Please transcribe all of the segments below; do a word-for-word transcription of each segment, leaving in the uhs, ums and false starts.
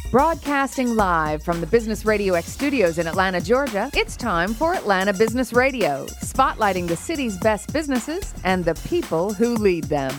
Broadcasting live from the Business Radio X studios in Atlanta, Georgia, it's time for Atlanta Business Radio, spotlighting the city's best businesses and the people who lead them.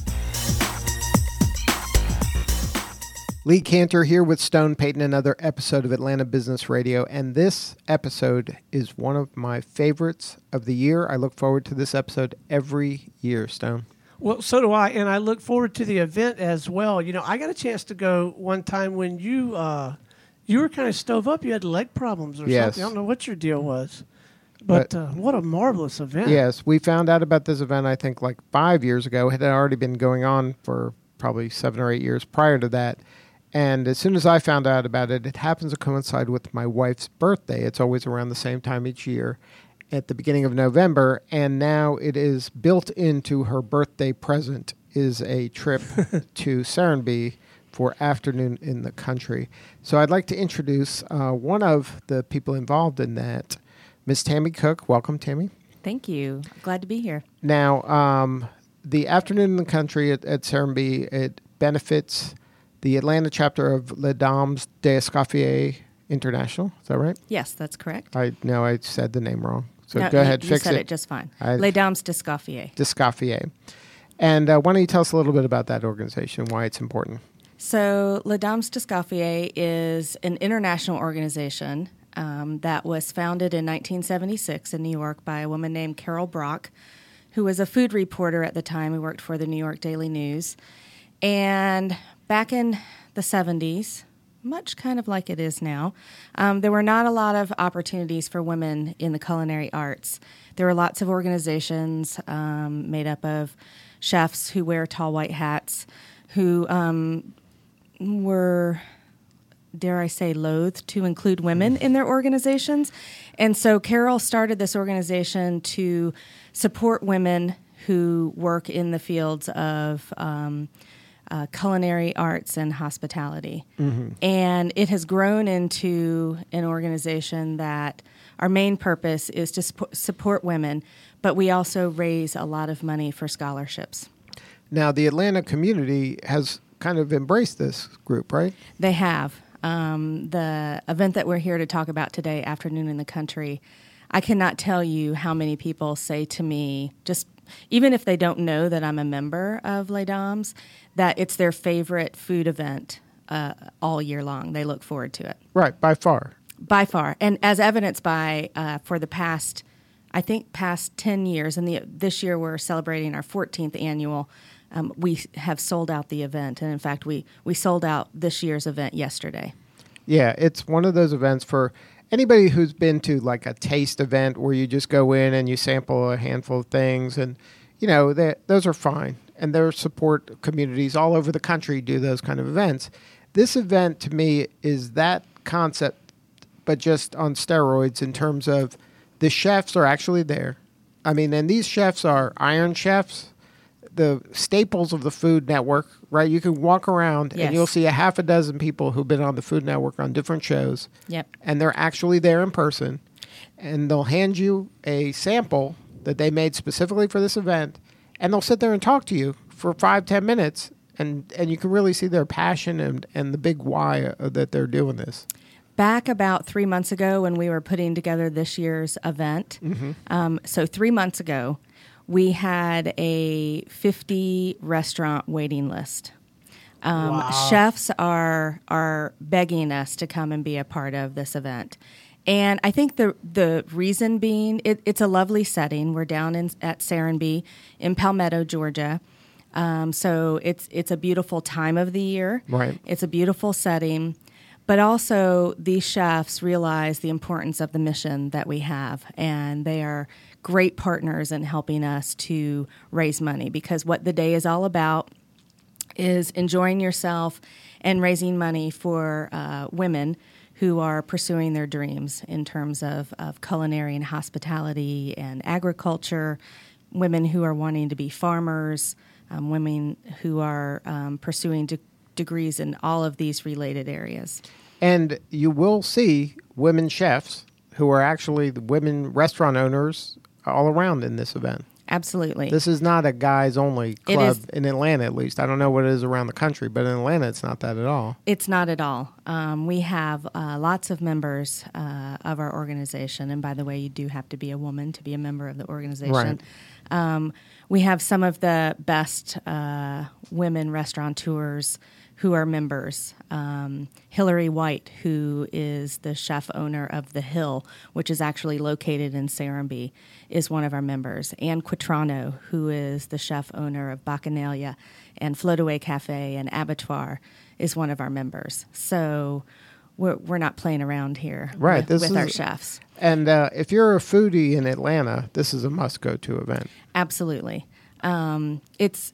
Lee Cantor here with Stone Payton, another episode of Atlanta Business Radio, and this episode is one of my favorites of the year. I look forward to this episode every year, Stone. Well, so do I, and I look forward to the event as well. You know, I got a chance to go one time when you uh, you were kind of stove up. You had leg problems or yes. something. I don't know what your deal was, but, but uh, what a marvelous event. Yes, we found out about this event, I think, like five years ago. It had already been going on for probably seven or eight years prior to that. And as soon as I found out about it, it happens to coincide with my wife's birthday. It's always around the same time each year at the beginning of November. And now it is built into her birthday present is a trip to Serenbe for Afternoon in the Country. So I'd like to introduce uh, one of the people involved in that, Miss Tammy Cook. Welcome, Tammy. Thank you. Glad to be here. Now, um, the Afternoon in the Country at, at Serenbe, it benefits the Atlanta chapter of Les Dames d'Escoffier International. Is that right? Yes, that's correct. I know I said the name wrong. So no, go ahead, you, fix you said it. it just fine. I, Les Dames d'Escoffier. D'Escoffier. And uh, why don't you tell us a little bit about that organization, why it's important? So Les Dames d'Escoffier is an international organization um, that was founded in nineteen seventy-six in New York by a woman named Carol Brock, who was a food reporter at the time who worked for the New York Daily News. And back in the seventies, much kind of like it is now, um, there were not a lot of opportunities for women in the culinary arts. There were lots of organizations um, made up of chefs who wear tall white hats, who um, were, dare I say, loath to include women in their organizations. And so Carol started this organization to support women who work in the fields of um, Uh, culinary arts and hospitality. Mm-hmm. And it has grown into an organization that our main purpose is to sp- support women, but we also raise a lot of money for scholarships. Now, the Atlanta community has kind of embraced this group, right? They have. Um, the event that we're here to talk about today, Afternoon in the Country, I cannot tell you how many people say to me, just even if they don't know that I'm a member of Les Dames, that it's their favorite food event uh, all year long. They look forward to it. Right, by far. By far. And as evidenced by, uh, for the past, I think, past ten years, and the, this year we're celebrating our fourteenth annual, um, we have sold out the event. And in fact, we, we sold out this year's event yesterday. Yeah, it's one of those events for anybody who's been to like a taste event where you just go in and you sample a handful of things, and you know that those are fine, and their support communities all over the country do those kind of events. This event to me is that concept, but just on steroids in terms of the chefs are actually there. I mean, and these chefs are Iron Chefs, the staples of the Food Network, right? You can walk around yes. and you'll see a half a dozen people who've been on the Food Network on different shows. Yep. And they're actually there in person. And they'll hand you a sample that they made specifically for this event. And they'll sit there and talk to you for five, ten minutes. And, and you can really see their passion and, and the big why uh, that they're doing this. Back about three months ago when we were putting together this year's event, mm-hmm. um, so three months ago, we had a fifty restaurant waiting list. Um, wow. Chefs are are begging us to come and be a part of this event. And I think the the reason being, it, it's a lovely setting. We're down in, at Serenbe in Palmetto, Georgia. Um, so it's it's a beautiful time of the year. Right. It's a beautiful setting. But also, these chefs realize the importance of the mission that we have, and they are great partners in helping us to raise money, because what the day is all about is enjoying yourself and raising money for uh, women who are pursuing their dreams in terms of, of culinary and hospitality and agriculture, women who are wanting to be farmers, um, women who are um, pursuing de- degrees in all of these related areas. And you will see women chefs who are actually the women restaurant owners all around in this event. Absolutely. This is not a guys-only It club is- in Atlanta, at least. I don't know what it is around the country, but in Atlanta, it's not that at all. It's not at all. Um, we have uh, lots of members uh, of our organization. And by the way, you do have to be a woman to be a member of the organization. Right. Um, we have some of the best uh, women restaurateurs who are members. Um, Hillary White, who is the chef owner of The Hill, which is actually located in Serenbe, is one of our members. Ann Quatrano, who is the chef owner of Bacchanalia and Floataway Cafe and Abattoir, is one of our members. So we're, we're not playing around here Right, with, this with is- our chefs. And uh, if you're a foodie in Atlanta, this is a must-go-to event. Absolutely. Um, it's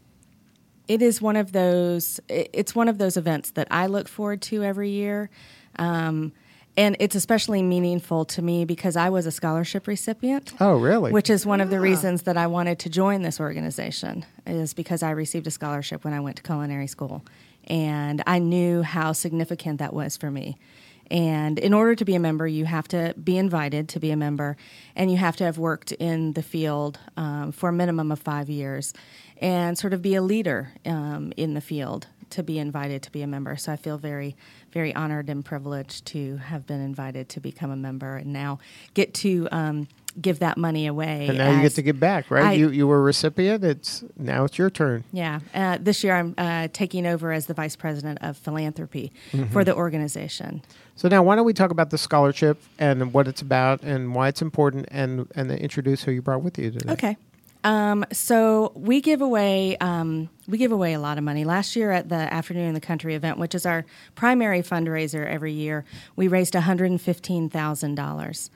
it is one of those it- it's one of those events that I look forward to every year. Um, and it's especially meaningful to me because I was a scholarship recipient. Oh, really? Which is one of the reasons that I wanted to join this organization, is because I received a scholarship when I went to culinary school. And I knew how significant that was for me. And in order to be a member, you have to be invited to be a member, and you have to have worked in the field um, for a minimum of five years and sort of be a leader um, in the field to be invited to be a member. So I feel very, very honored and privileged to have been invited to become a member and now get to um, give that money away. And now you get as- to give back, right? I- you you were a recipient. It's now it's your turn. Yeah. Uh, this year I'm uh, taking over as the vice president of philanthropy Mm-hmm. for the organization. So now, why don't we talk about the scholarship and what it's about and why it's important, and and then introduce who you brought with you today. Okay. Um, so we give away um, we give away a lot of money. Last year at the Afternoon in the Country event, which is our primary fundraiser every year, we raised one hundred fifteen thousand dollars.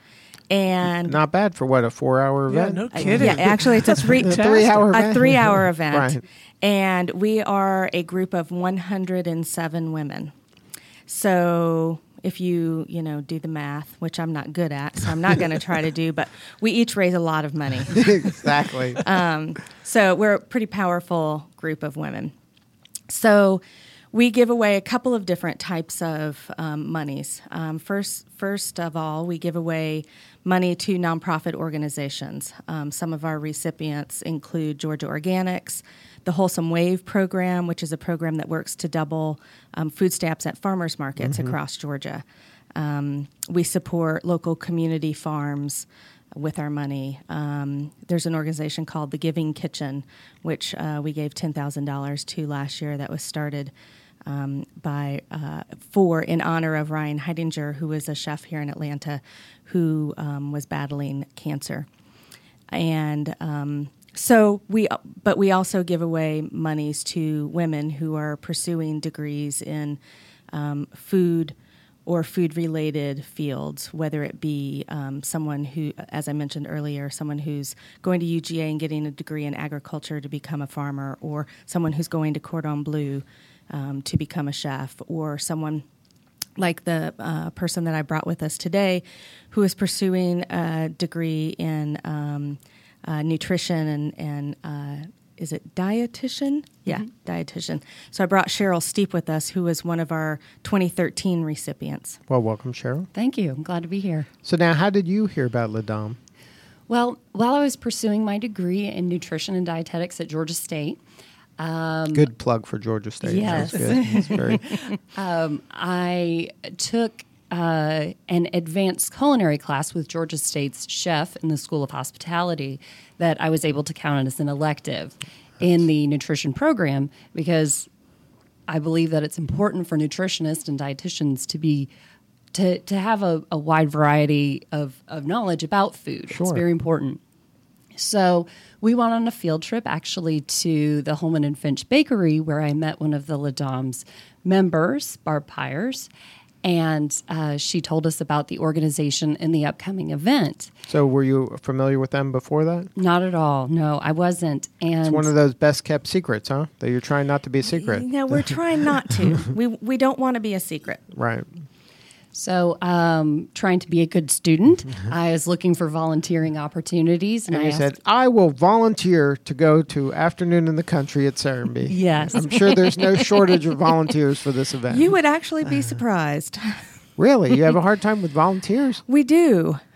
And Not bad for what, a four-hour Yeah, event. no Uh, kidding. yeah, actually, it's a three A three-hour event. a three-hour event, Right. and we are a group of one hundred seven women. So if you you know do the math, which I'm not good at, so I'm not going to try to do, but we each raise a lot of money. Exactly. Um, so we're a pretty powerful group of women. So we give away a couple of different types of um, monies. Um, first, first of all, we give away money to nonprofit organizations. Um, some of our recipients include Georgia Organics, the Wholesome Wave program, which is a program that works to double um, food stamps at farmers markets across Georgia. Um, we support local community farms with our money. Um, there's an organization called the Giving Kitchen, which uh, we gave ten thousand dollars to last year, that was started um, by uh, for in honor of Ryan Heidinger, who was a chef here in Atlanta who um, was battling cancer. And um, so we, but we also give away monies to women who are pursuing degrees in um, food or food-related fields, whether it be um, someone who, as I mentioned earlier, someone who's going to U G A and getting a degree in agriculture to become a farmer, or someone who's going to Cordon Bleu um, to become a chef, or someone like the uh, person that I brought with us today who is pursuing a degree in um, uh, nutrition and, and uh, is it dietitian? Yeah, mm-hmm. dietitian. So I brought Cheryl Steep with us, who was one of our twenty thirteen recipients. Well, welcome, Cheryl. Thank you. I'm glad to be here. So now, how did you hear about La Dame? Well, while I was pursuing my degree in nutrition and dietetics at Georgia State, um, Good plug for Georgia State. Yes. That was good. That's very, um, I took uh, an advanced culinary class with Georgia State's chef in the School of Hospitality that I was able to count as an elective in the nutrition program, because I believe that it's important for nutritionists and dietitians to be to to have a, a wide variety of, of knowledge about food. Sure. It's very important. So we went on a field trip actually to the Holman and Finch Bakery, where I met one of the La Dame's members, Barb Pyers, and uh, she told us about the organization and the upcoming event. so, were you familiar with them before that? Not at all. No, I wasn't. And It's one of those best kept secrets, huh? That you're trying not to be a secret. No, we're trying not to. we we don't want to be a secret. Right. So, um, trying to be a good student, I was looking for volunteering opportunities, and, And I you asked, said, I will volunteer to go to Afternoon in the Country at Serenbe. Yes. I'm sure there's no shortage of volunteers for this event. You would actually be surprised. Really? You have a hard time with volunteers? We do.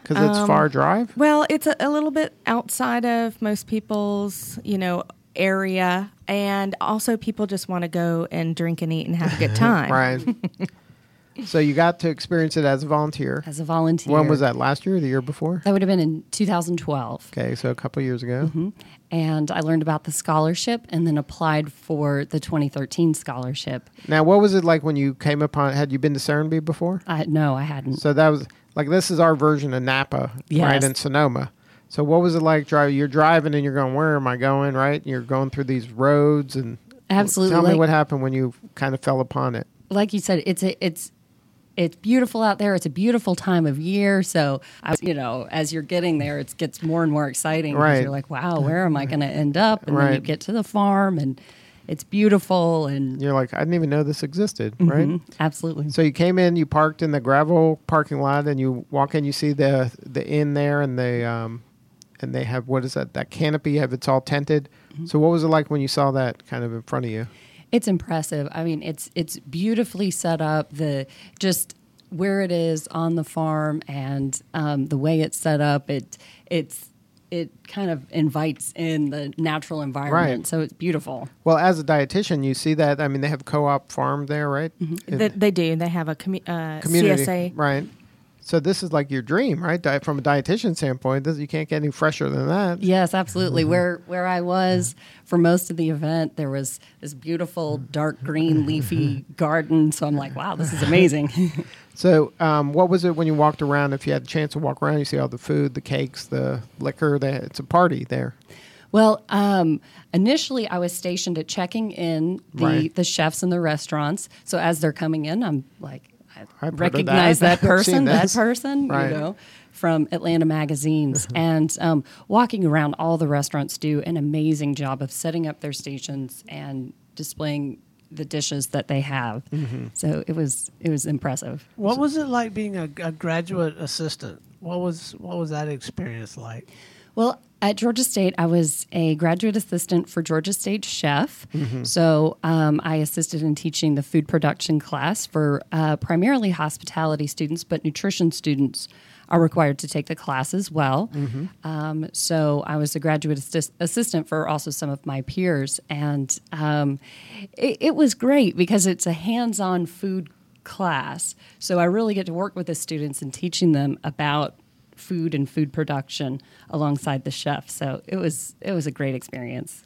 Because it's far drive? Well, it's a, a little bit outside of most people's, you know, area. And also people just want to go and drink and eat and have a good time. Right. So you got to experience it as a volunteer. As a volunteer. When was that? Last year or the year before? That would have been in two thousand twelve. Okay, so a couple of years ago. Mm-hmm. And I learned about the scholarship and then applied for the twenty thirteen scholarship. Now, what was it like when you came upon, had you been to Serenbe before? I, no, I hadn't. So that was, like, this is our version of Napa, Yes. right, in Sonoma. So what was it like driving? You're driving and you're going, where am I going, right? You're going through these roads and... Absolutely. Tell me Like- what happened when you kind of fell upon it. Like you said, it's a, it's it's beautiful out there. It's a beautiful time of year. So, I, you know, as you're getting there, it gets more and more exciting. 'cause Right. You're like, wow, where am I going to end up? And then you Right. get to the farm and it's beautiful. And You're like, I didn't even know this existed, right? Mhm, absolutely. So you came in, you parked in the gravel parking lot, and you walk in, you see the the inn there, and they um, and they have, what is that? That canopy, have it's all tented. Mm-hmm. So what was it like when you saw that kind of in front of you? It's impressive. I mean, it's it's beautifully set up. The just where it is on the farm and um, the way it's set up, it it's it kind of invites in the natural environment. Right. So it's beautiful. Well, as a dietitian, you see that. I mean, they have co-op farm there, right? Mm-hmm. They, they do. They have a commu- uh, Community, C S A. right? So this is like your dream, right? Di- From a dietitian standpoint, this, you can't get any fresher than that. Yes, absolutely. Where where I was for most of the event, there was this beautiful dark green leafy garden. So I'm like, wow, this is amazing. So, um, what was it when you walked around? If you had a chance to walk around, you see all the food, the cakes, the liquor. The, it's a party there. Well, um, initially I was stationed at checking in the, Right. the chefs in the restaurants. So as they're coming in, I'm like, I I've heard of recognize that. that, I've seen person, that this. person, Right. you know, from Atlanta magazines. And um, walking around, all the restaurants do an amazing job of setting up their stations and displaying the dishes that they have. Mm-hmm. So it was it was impressive. What was it like being a, a graduate assistant? What was what was that experience like? Well, at Georgia State, I was a graduate assistant for Georgia State chef. Mm-hmm. So um, I assisted in teaching the food production class for uh, primarily hospitality students, but nutrition students are required to take the class as well. Mm-hmm. Um, so I was a graduate assist- assistant for also some of my peers. And um, it, it was great because it's a hands-on food class. So I really get to work with the students and teaching them about food and food production alongside the chef. So it was it was a great experience.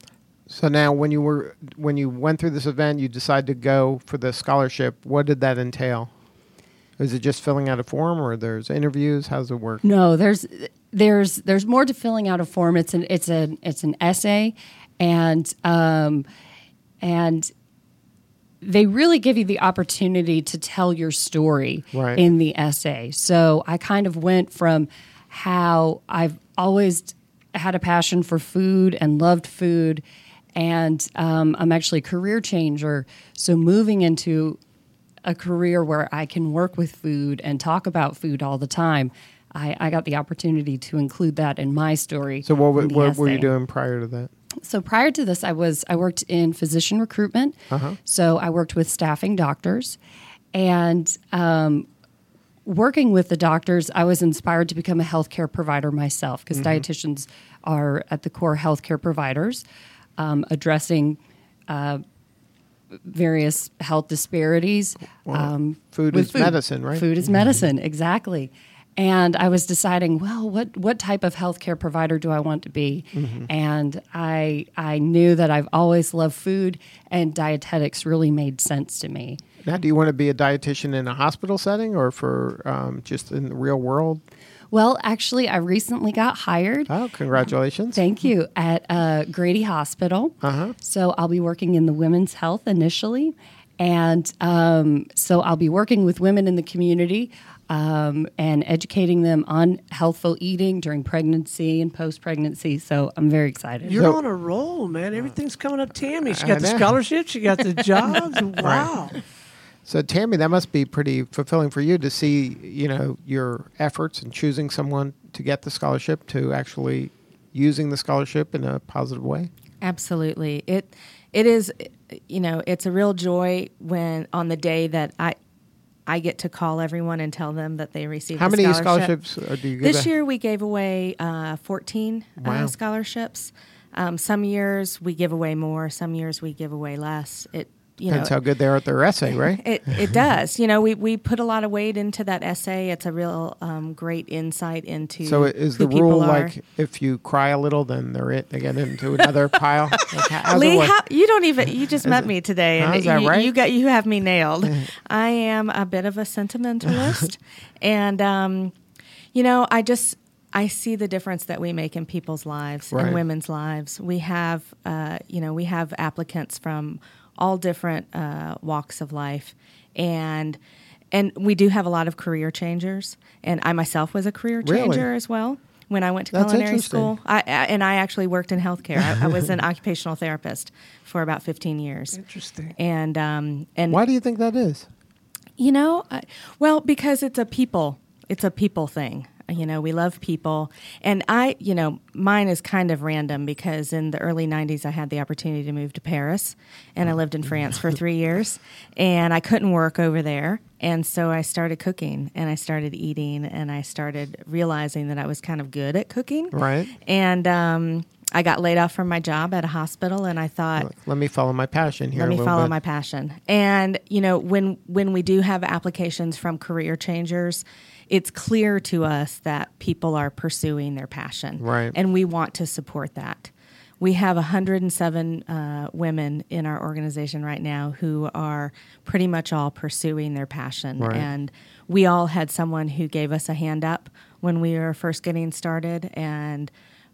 So now, when you were when you went through this event, you decided to go for the scholarship. What did that entail? Is it just filling out a form, or there's interviews? How does it work? No, there's there's there's more to filling out a form. It's an it's an it's an essay, and um, and they really give you the opportunity to tell your story Right. in the essay. So I kind of went from how I've always had a passion for food and loved food, and um, I'm actually a career changer. So moving into a career where I can work with food and talk about food all the time, I, I got the opportunity to include that in my story. So what, in the what were you essay. doing prior to that? So prior to this, I was I worked in physician recruitment. Uh-huh. So I worked with staffing doctors, and um, working with the doctors, I was inspired to become a healthcare provider myself because Mm-hmm. dietitians are at the core healthcare providers, um, addressing uh, various health disparities. Um, Food with is medicine, right? Food is medicine, exactly. And I was deciding, well, what, what type of healthcare provider do I want to be? Mm-hmm. And I I knew that I've always loved food, and dietetics really made sense to me. Now, do you want to be a dietitian in a hospital setting, or for um, just in the real world? Well, actually, I recently got hired. Oh, congratulations! Thank you. At uh, Grady Hospital. Uh-huh. So I'll be working in the women's health initially. And um, so I'll be working with women in the community um, and educating them on healthful eating during pregnancy and post-pregnancy. So I'm very excited. You're So- on a roll, man. Everything's coming up Tammy. She I got the know. scholarship. She got the jobs. Wow. So, Tammy, that must be pretty fulfilling for you to see, you know, your efforts in choosing someone to get the scholarship to actually using the scholarship in a positive way. Absolutely. It it is, you know, it's a real joy when on the day that I I get to call everyone and tell them that they received How a many scholarship. scholarships uh, do you give? This out? year we gave away uh, fourteen Wow. uh, scholarships. Um, some years we give away more. Some years we give away less. It you That's know how good they are at their essay, right? it it does. You know, we we put a lot of weight into that essay. It's a real um, great insight into. So is who the rule people are. like if you cry a little, then they're it, they get into another pile? Like, how- how's it Lee, work? how, you don't even. You just met me today, and How's that you, right? you got you have me nailed. I am a bit of a sentimentalist, and um, you know, I just I see the difference that we make in people's lives Right. and women's lives. We have, uh, you know, we have applicants from all different uh, walks of life, and and we do have a lot of career changers. And I myself was a career Really? changer as well. When I went to That's culinary interesting. school, I, I, and I actually worked in healthcare. I, I was an occupational therapist for about fifteen years. Interesting. And um, and Why do you think that is? you know, I, well, because it's a people, it's a people thing. You know, we love people. And I, you know, mine is kind of random because in the early nineties, I had the opportunity to move to Paris and I lived in France for three years and I couldn't work over there. And so I started cooking and I started eating and I started realizing that I was kind of good at cooking. Right. And um, I got laid off from my job at a hospital and I thought, Let me follow my passion here. let a me little follow bit. my passion. And you know, when when we do have applications from career changers, it's clear to us that people are pursuing their passion, Right. and we want to support that. We have one hundred seven uh, women in our organization right now who are pretty much all pursuing their passion, Right. and we all had someone who gave us a hand up when we were first getting started, and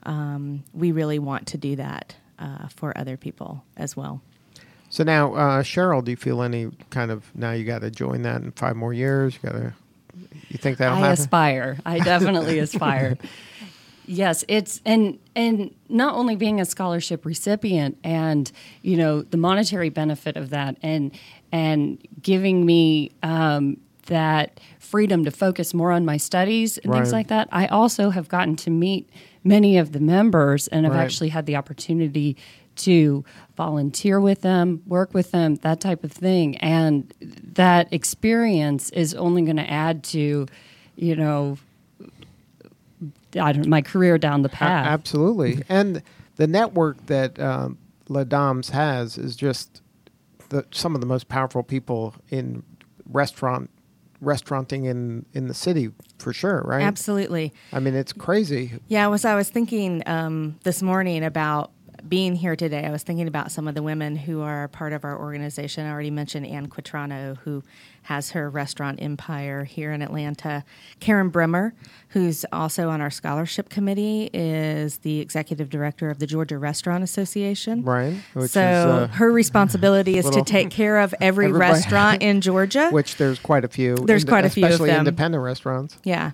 um, we really want to do that uh, for other people as well. So now, uh, Cheryl, do you feel any kind of now you got to join that in five more years? You got to. You think that'll I happen? aspire. I definitely aspire. Yes, it's and and not only being a scholarship recipient and you know the monetary benefit of that and and giving me um, that freedom to focus more on my studies and things Right. like that. I also have gotten to meet many of the members and have Right. actually had the opportunity to volunteer with them, work with them, that type of thing. And that experience is only going to add to, you know, I don't, my career down the A- path. absolutely. And the network that um, La Dames has is just the, some of the most powerful people in restaurant restauranting in, in the city, for sure, right? Absolutely. I mean, it's crazy. Yeah, I was I was thinking um, this morning about being here today. I was thinking about some of the women who are part of our organization. I already mentioned Ann Quatrano, who has her restaurant empire here in Atlanta. Karen Bremer, who's also on our scholarship committee, is the executive director of the Georgia Restaurant Association. Right, which so is, uh, her responsibility is to little- take care of every Everybody- restaurant in Georgia. Which there's quite a few. There's quite a few of especially them. independent restaurants. yeah.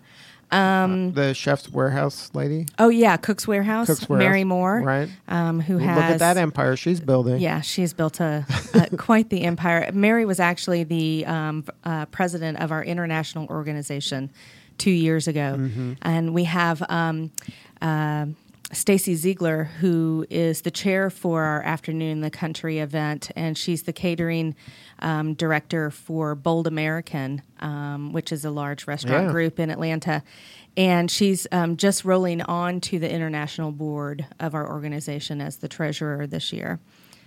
Um, The Chef's Warehouse lady, oh, yeah, Cook's Warehouse, Cook's Warehouse, Mary Moore, right? um, who Look has... at that empire she's building. Yeah, she's built a, a quite the empire. Mary was actually the um, uh, president of our international organization two years ago, Mm-hmm. and we have um, uh, Stacy Ziegler, who is the chair for our Afternoon in the Country event, and she's the catering um, director for Bold American, um, which is a large restaurant Yeah. group in Atlanta. And she's um, just rolling on to the international board of our organization as the treasurer this year.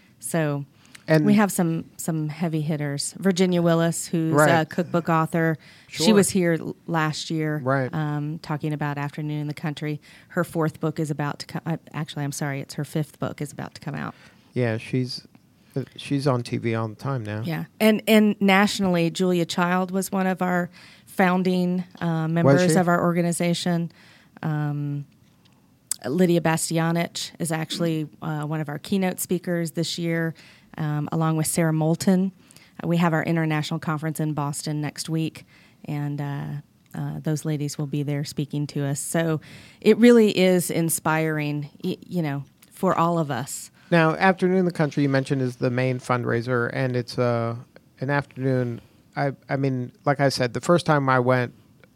So And- we have some some heavy hitters. Virginia Willis, who's Right. a cookbook author. She Sure. was here l- last year, Right. um, talking about Afternoon in the Country. Her fourth book is about to come. Uh, actually, I'm sorry, it's her fifth book is about to come out. Yeah, she's uh, she's on T V all the time now. Yeah, and and nationally, Julia Child was one of our founding uh, members she? of our organization. Um, Lydia Bastianich is actually uh, one of our keynote speakers this year, um, along with Sarah Moulton. Uh, we have our international conference in Boston next week, and uh, uh, those ladies will be there speaking to us. So it really is inspiring, y- you know, for all of us. Now, Afternoon in the Country you mentioned is the main fundraiser, and it's uh, an afternoon. I I mean, like I said, the first time I went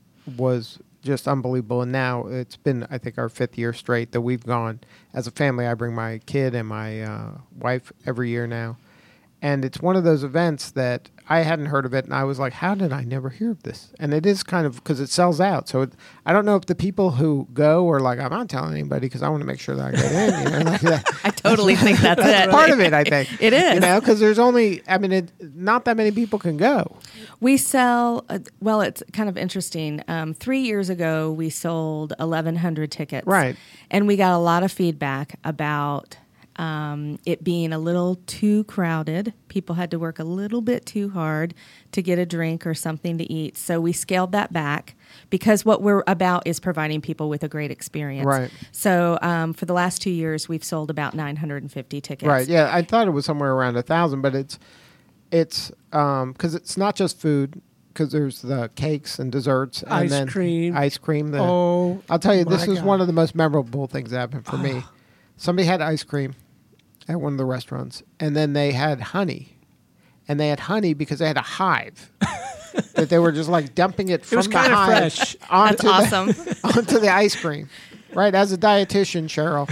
was just unbelievable, and now it's been, I think, our fifth year straight that we've gone as a family. I bring my kid and my uh, wife every year now, And it's one of those events that I hadn't heard of it, and I was like, how did I never hear of this? And it is kind of, because it sells out. So it, I don't know if the people who go are like, I'm not telling anybody because I want to make sure that I get in. You know, like that. I totally think that's, That's it. part of it, I think. It is. You know, because there's only, I mean, it, not that many people can go. We sell, uh, well, it's kind of interesting. Um, three years ago, we sold eleven hundred tickets. Right. And we got a lot of feedback about um, it being a little too crowded. People had to work a little bit too hard to get a drink or something to eat. So we scaled that back because what we're about is providing people with a great experience. Right. So um, for the last two years, we've sold about nine hundred fifty tickets. Right. Yeah, I thought it was somewhere around a thousand, but it's it's um because it's not just food. Because there's the cakes and desserts and Ice then cream. ice cream. The, Oh, I'll tell you, this my was God. one of the most memorable things that happened for me. Somebody had ice cream at one of the restaurants, and then they had honey, and they had honey because they had a hive that they were just like dumping it from was the kinda hive fresh. onto That's the, awesome. onto the ice cream. Right, as a dietitian, Cheryl,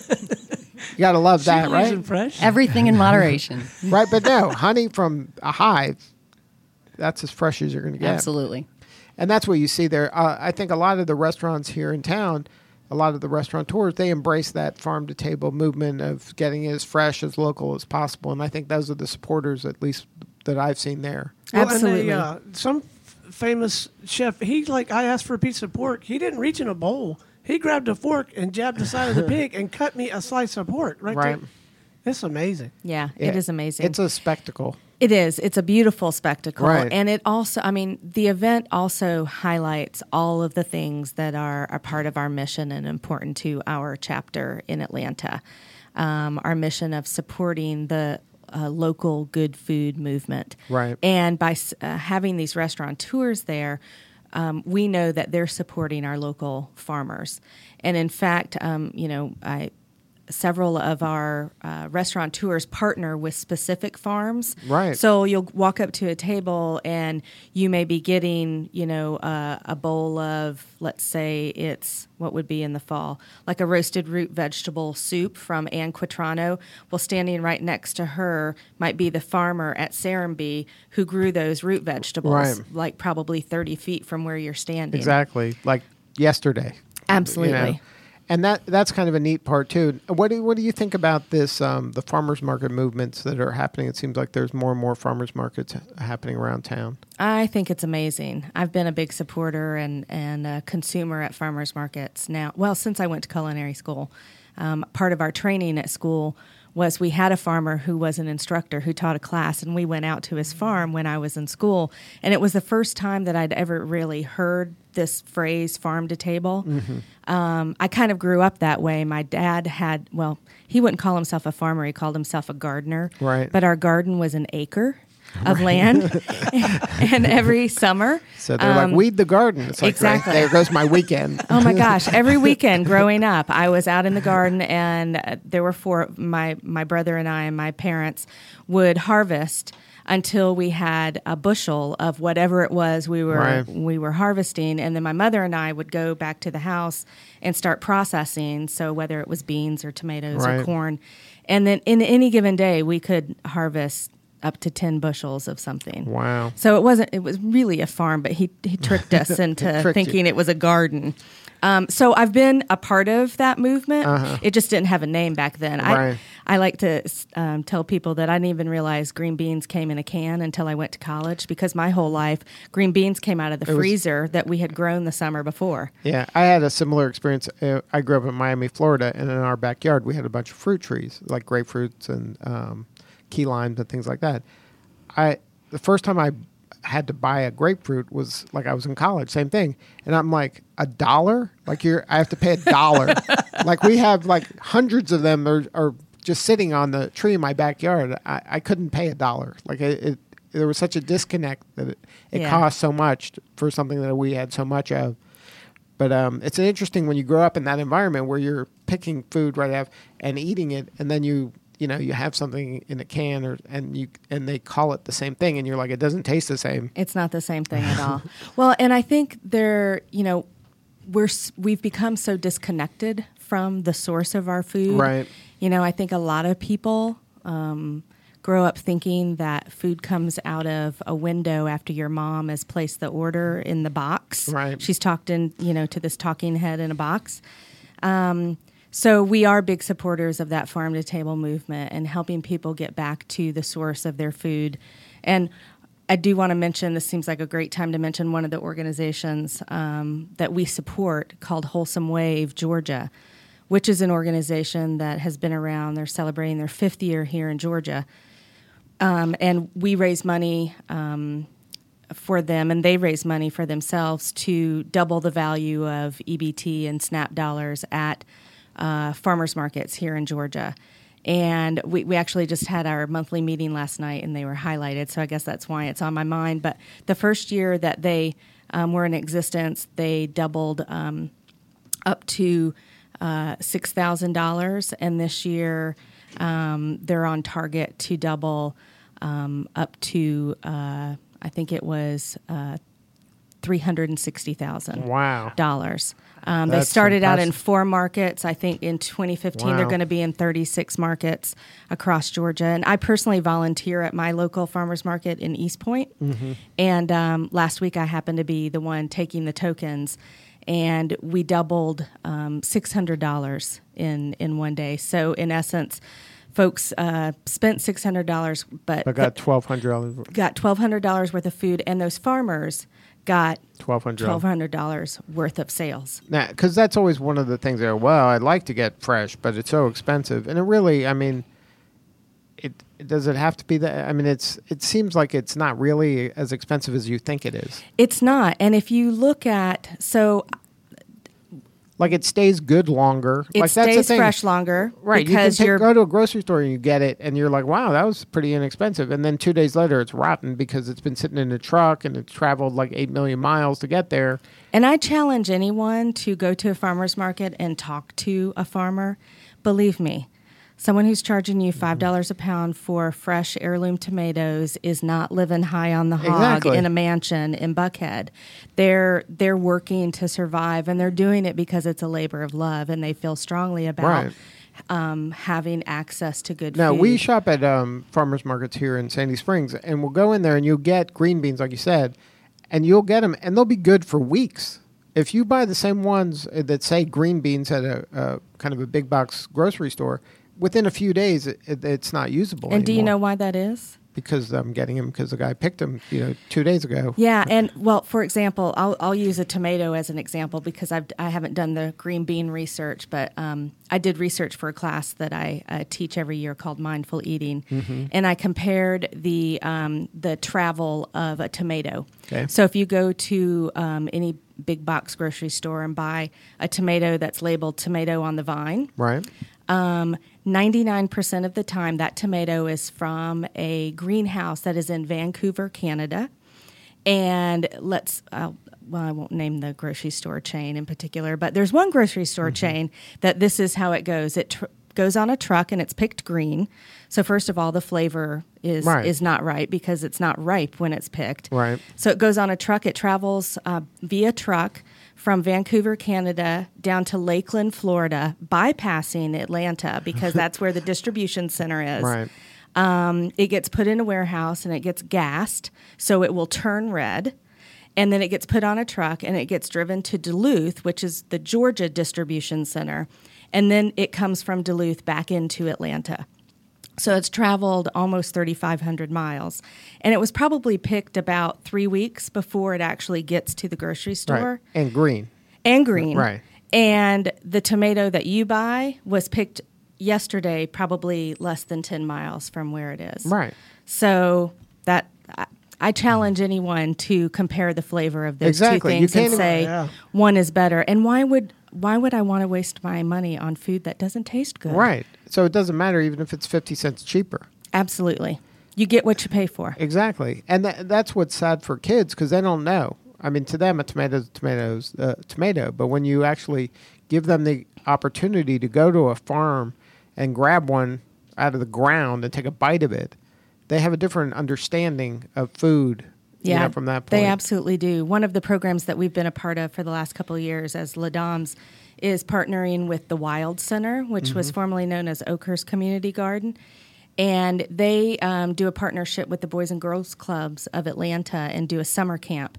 you got to love that, She right? believes in fresh. Everything in moderation. Right, but no, honey from a hive. That's as fresh as you're going to get. Absolutely. And that's what you see there. Uh, I think a lot of the restaurants here in town, a lot of the restaurateurs, they embrace that farm to table movement of getting it as fresh, as local as possible. And I think those are the supporters, at least that I've seen there. Well, Absolutely. And they, uh, some f- famous chef, he like I asked for a piece of pork. He didn't reach in a bowl. He grabbed a fork and jabbed the side of the pig and cut me a slice of pork right, Right. there. It's amazing. Yeah, Yeah, it is amazing. It's a spectacle. It is. It's a beautiful spectacle. Right. And it also, I mean, the event also highlights all of the things that are a part of our mission and important to our chapter in Atlanta. Um, our mission of supporting the uh, local good food movement. Right. And by uh, having these restaurateurs there, um, we know that they're supporting our local farmers. And in fact, um, you know, I. Several of our uh, restaurateurs partner with specific farms. Right. So you'll walk up to a table and you may be getting, you know, uh, a bowl of, let's say it's, what would be in the fall, like a roasted root vegetable soup from Ann Quatrano. Well, standing right next to her might be the farmer at Serenbe who grew those root vegetables, Right. like probably thirty feet from where you're standing. Exactly. Like yesterday. Absolutely. You know? And that that's kind of a neat part too. What do what do you think about this? Um, the farmers market movements that are happening. It seems like there's more and more farmers markets happening around town. I think it's amazing. I've been a big supporter and, and a consumer at farmers markets now. Well, since I went to culinary school, um, part of our training at school was we had a farmer who was an instructor who taught a class, and we went out to his farm when I was in school. And it was the first time that I'd ever really heard this phrase, farm to table. Mm-hmm. Um, I kind of grew up that way. My dad had, well, he wouldn't call himself a farmer. He called himself a gardener. Right. But our garden was an acre of land. And every summer. So they're um, like, weed the garden. It's like, exactly. right, there goes my weekend. Oh my gosh! Every weekend growing up, I was out in the garden, and uh, there were four. My my brother and I and my parents would harvest until we had a bushel of whatever it was we were Right. we were harvesting, and then my mother and I would go back to the house and start processing. So whether it was beans or tomatoes Right. or corn, and then in any given day we could harvest up to ten bushels of something. Wow. So it wasn't. It was really a farm, but he he tricked us into Tricked thinking you. it was a garden. Um, so I've been a part of that movement. Uh-huh. It just didn't have a name back then. Right. I I like to um, tell people that I didn't even realize green beans came in a can until I went to college, because my whole life green beans came out of the It was- freezer that we had grown the summer before. Yeah, I had a similar experience. Uh, I grew up in Miami, Florida, and in our backyard we had a bunch of fruit trees, like grapefruits and um, key limes and things like that. I the first time I had to buy a grapefruit was like I was in college, same thing, and I'm like, a dollar? Like you're, I have to pay a dollar. Like we have like hundreds of them are, are just sitting on the tree in my backyard. I, I couldn't pay a dollar. Like it, it, there was such a disconnect that it, it Yeah. cost so much for something that we had so much of. But um, it's interesting when you grow up in that environment where you're picking food right out and eating it, and then you you know you have something in a can or and you and they call it the same thing, and you're like, it doesn't taste the same. It's not the same thing at all. Well, and I think there, you know, we're s- we've become so disconnected from the source of our food. Right. You know, I think a lot of people um, grow up thinking that food comes out of a window after your mom has placed the order in the box. Right. She's talked in, you know, to this talking head in a box. Um, so we are big supporters of that farm to table movement and helping people get back to the source of their food. And I do want to mention, this seems like a great time to mention one of the organizations um, that we support called Wholesome Wave Georgia, which is an organization that has been around. They're celebrating their fifth year here in Georgia. Um, and we raise money um, for them, and they raise money for themselves to double the value of E B T and SNAP dollars at uh, farmers markets here in Georgia. And we, we actually just had our monthly meeting last night, and they were highlighted, so I guess that's why it's on my mind. But the first year that they um, were in existence, they doubled um, up to uh, six thousand dollars, and this year um, they're on target to double um, up to, uh, I think it was uh, three hundred sixty thousand Wow. dollars. Um, they That's started out in impressive. four markets. I think in twenty fifteen they're Wow. going to be in thirty-six markets across Georgia. And I personally volunteer at my local farmers market in East Point. Mm-hmm. And um, last week I happened to be the one taking the tokens, and we doubled um, six hundred dollars in, in one day. So in essence, folks uh, spent six hundred dollars, but I got twelve hundred dollars. got twelve hundred dollars worth of food, and those farmers got Twelve hundred. twelve hundred dollars worth of sales. Now, because that's always one of the things there. Well, I'd like to get fresh, but it's so expensive, and it really, I mean, it, it does it have to be that? I mean, it's it seems like it's not really as expensive as you think it is. It's not. And if you look at, so Like it stays good longer. it like that's the stays thing. fresh longer. Right, you can Because take, you're, go to a grocery store and you get it, and you're like, "Wow, that was pretty inexpensive." And then two days later, it's rotten because it's been sitting in a truck and it's traveled like eight million miles to get there. and I challenge anyone to go to a farmer's market and talk to a farmer. Believe me, someone who's charging you five dollars a pound for fresh heirloom tomatoes is not living high on the hog Exactly. in a mansion in Buckhead. They're they're working to survive, and they're doing it because it's a labor of love, and they feel strongly about Right. um, having access to good Now food. we shop at um, farmers markets here in Sandy Springs, and we'll go in there and you'll get green beans, like you said, and you'll get them, and they'll be good for weeks. If you buy the same ones that say green beans at a, a kind of a big box grocery store, within a few days it, it, it's not usable. And do you anymore. know why that is? Because I'm getting them because the guy picked them, you know, two days ago. Yeah, and well, for example, I'll I'll use a tomato as an example because I've I haven't done the green bean research, but um, I did research for a class that I uh, teach every year called Mindful Eating, Mm-hmm. and I compared the um, the travel of a tomato. Okay. So if you go to um, any big box grocery store and buy a tomato that's labeled tomato on the vine, Right. um, ninety-nine percent of the time, that tomato is from a greenhouse that is in Vancouver, Canada. And let's, uh, well, I won't name the grocery store chain in particular, but there's one grocery store Mm-hmm. chain that this is how it goes. It tr- goes on a truck and it's picked green. So first of all, the flavor is Right. is not right because it's not ripe when it's picked. Right. So it goes on a truck. It travels uh, via truck from Vancouver, Canada, down to Lakeland, Florida, bypassing Atlanta because that's where the distribution center is. Right. Um, it gets put in a warehouse and it gets gassed, so it will turn red. And then it gets put on a truck and it gets driven to Duluth, which is the Georgia distribution center. And then it comes from Duluth back into Atlanta. So it's traveled almost thirty-five hundred miles. And it was probably picked about three weeks before it actually gets to the grocery store. Right. And green. And green. Right. And the tomato that you buy was picked yesterday, probably less than ten miles from where it is. Right. So that I, I challenge anyone to compare the flavor of those Exactly. two You things and can't even- say Yeah. one is better. And why would why would I want to waste my money on food that doesn't taste good? Right. So it doesn't matter even if it's fifty cents cheaper. Absolutely. You get what you pay for. Exactly. And tha- that's what's sad for kids because they don't know. I mean, to them, a tomato's a tomato's a tomato. But when you actually give them the opportunity to go to a farm and grab one out of the ground and take a bite of it, they have a different understanding of food. You Yeah, know, from that point. they absolutely do. One of the programs that we've been a part of for the last couple of years as La Dames is partnering with the Wild Center, which Mm-hmm. was formerly known as Oakhurst Community Garden. And they um, do a partnership with the Boys and Girls Clubs of Atlanta and do a summer camp.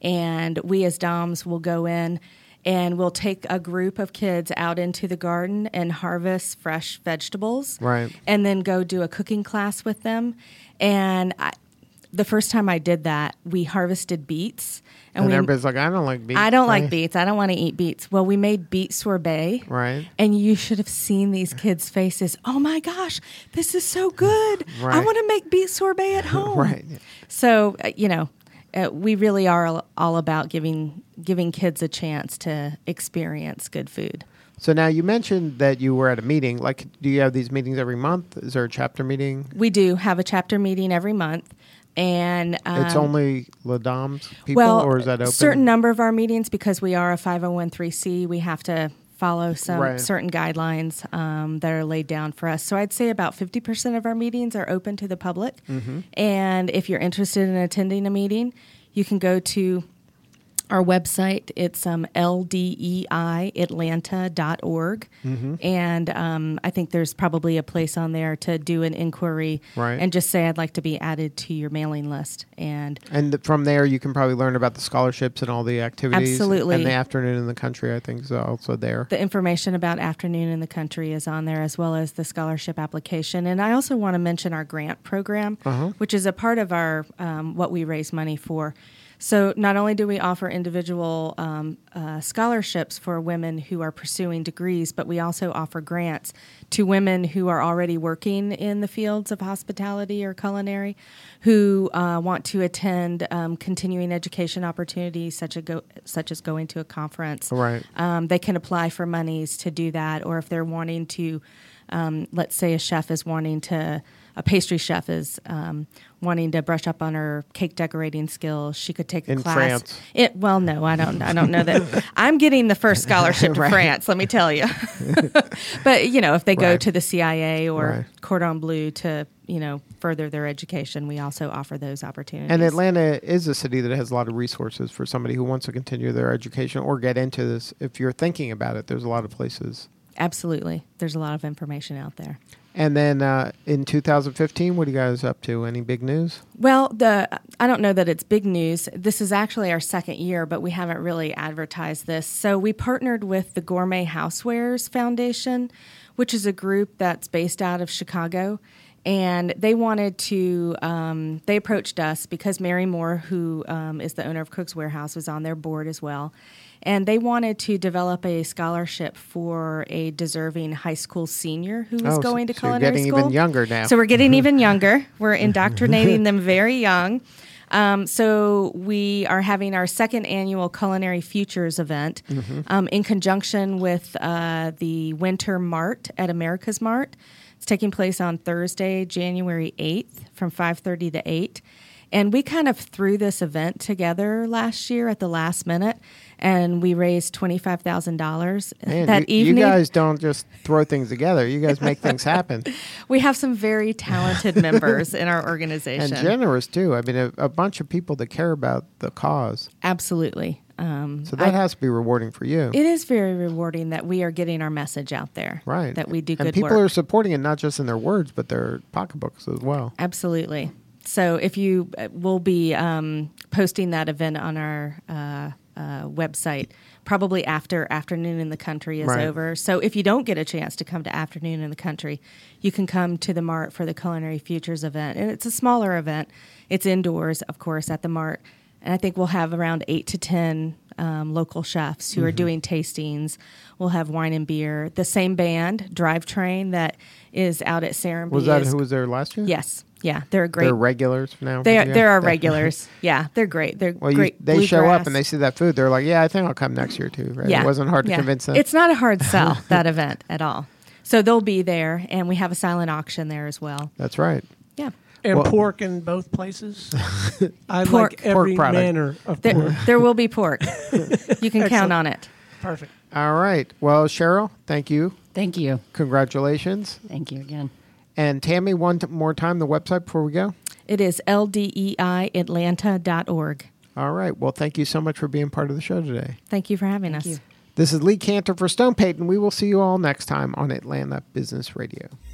And we as D O Ms will go in and we'll take a group of kids out into the garden and harvest fresh vegetables. Right. And then go do a cooking class with them. And I, the first time I did that, we harvested beets. And, And, we, everybody's like, I don't like beets. I don't right? like beets. I don't want to eat beets. Well, we made beet sorbet. Right. And you should have seen these kids' faces. Oh, my gosh, this is so good. I Right. want to make beet sorbet at home. Right. So, uh, you know, uh, we really are all, all about giving giving kids a chance to experience good food. So now you mentioned that you were at a meeting. Like, do you have these meetings every month? Is there a chapter meeting? We do have a chapter meeting every month. And um, It's only La Dame's people, well, or is that open? certain number of our meetings, because we are a five oh one c, we have to follow some Right. certain guidelines um, that are laid down for us. So I'd say about fifty percent of our meetings are open to the public. Mm-hmm. And if you're interested in attending a meeting, you can go to our website. It's um, L D E I Atlanta dot org. Mm-hmm. And um, I think there's probably a place on there to do an inquiry Right. and just say, I'd like to be added to your mailing list. And And th- from there, you can probably learn about the scholarships and all the activities. Absolutely. And the afternoon in the country, I think, is also there. the information about Afternoon in the Country is on there, as well as the scholarship application. And I also want to mention our grant program, Uh-huh. which is a part of our um, what we raise money for. So not only do we offer individual um, uh, scholarships for women who are pursuing degrees, but we also offer grants to women who are already working in the fields of hospitality or culinary, who uh, want to attend um, continuing education opportunities, such, a go- such as going to a conference. Right. Um, they can apply for monies to do that, or if they're wanting to, um, let's say a chef is wanting to, a pastry chef is um, wanting to brush up on her cake decorating skills, she could take a In class. France. It, well, no, I don't. I don't know that. I'm getting the first scholarship to Right. France. Let me tell you. But you know, if they go Right. to the C I A or Right. Cordon Bleu to you know further their education, we also offer those opportunities. And Atlanta is a city that has a lot of resources for somebody who wants to continue their education or get into this. If you're thinking about it, there's a lot of places. Absolutely, there's a lot of information out there. And then uh, in two thousand fifteen, what are you guys up to? Any big news? Well, the I don't know that it's big news. This is actually our second year, but we haven't really advertised this. So we partnered with the Gourmet Housewares Foundation, which is a group that's based out of Chicago. And they wanted to, um, they approached us because Mary Moore, who um, is the owner of Cook's Warehouse, was on their board as well. And they wanted to develop a scholarship for a deserving high school senior who was Oh, so- going to so you're culinary getting school. even younger now. So we're getting even younger. We're indoctrinating them very young. Um, so we are having our second annual Culinary Futures event Mm-hmm. um, in conjunction with uh, the Winter Mart at America's Mart. It's taking place on Thursday, January eighth from five thirty to eight. And we kind of threw this event together last year at the last minute, and we raised twenty-five thousand dollars Man, that you, evening. you guys don't just throw things together. You guys make things happen. We have some very talented members in our organization. And generous, too. I mean, a, a bunch of people that care about the cause. Absolutely. Um, So that I- has to be rewarding for you. It is very rewarding that we are getting our message out there. Right. That we do and good people work. are supporting it not just in their words, but their pocketbooks as well. Absolutely. So if you, uh, we'll be um, posting that event on our uh, uh, website probably after Afternoon in the Country is Right. over. So if you don't get a chance to come to Afternoon in the Country, you can come to the Mart for the Culinary Futures event. And it's a smaller event. It's indoors, of course, at the Mart. And I think we'll have around eight to ten um, local chefs who are doing tastings. We'll have wine and beer. The same band, Drivetrain, that is out at Serenbe. Was that is- who was there last year? Yes. Yeah. They're a great. They're regulars now? They are, Yeah. there are That- regulars. Yeah, they're great. They're Well, you, great. they show up bluegrass. and they see that food. They're like, yeah, I think I'll come next year too. Right? Yeah, It wasn't hard to yeah. convince them. It's not a hard sell, that event at all. So they'll be there, and we have a silent auction there as well. That's right. Yeah. And Well- pork in both places. I Pork. like every Pork product. manner of There, pork. there will be pork. You can count Excellent. on it. Perfect. All right. Well, Cheryl, thank you. Thank you. Congratulations. Thank you again. And Tammy, one t- more time, the website before we go. It is L D E I Atlanta dot org. All right. Well, thank you so much for being part of the show today. Thank you for having Thank us. you. This is Lee Cantor for Stone Payton. We will see you all next time on Atlanta Business Radio.